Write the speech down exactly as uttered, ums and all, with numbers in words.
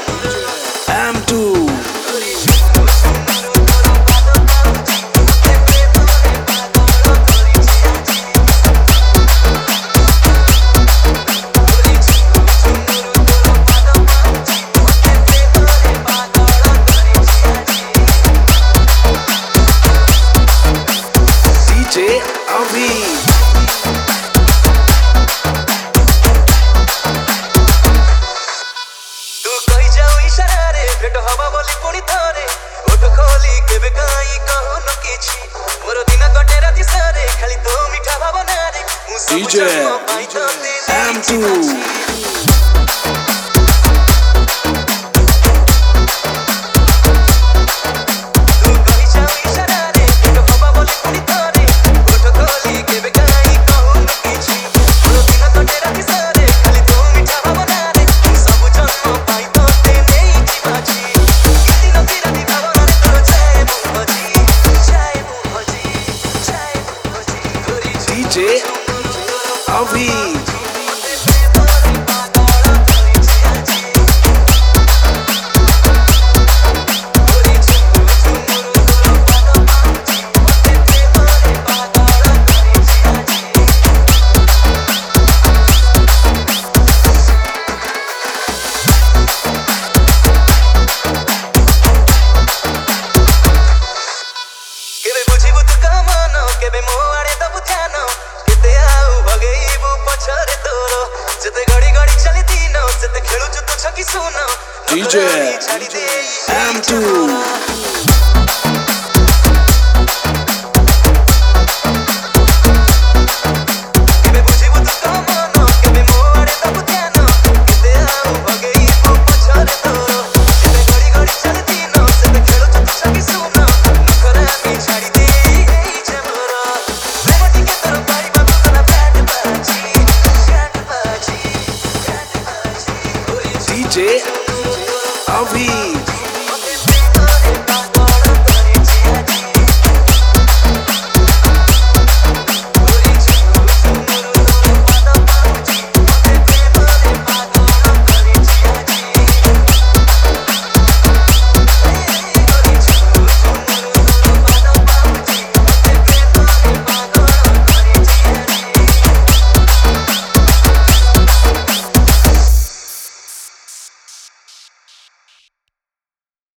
M two DJ अभी भेट हवा बोली पुणी थरे ओठ खोली केबे काई कहू न किछि मोर दिन कटे राति सारे खाली तो मिठा भावना रे मु सब डीजे पाई तो एम टू डीजे अभी केबे मोआड़े दबु ध्यान केते आउ भगेइबु पछरे तोरो जते घड़ी घड़ी चली दिन सेते खेलु छु तो छकी सुन डीजे एम टू डीजे अभी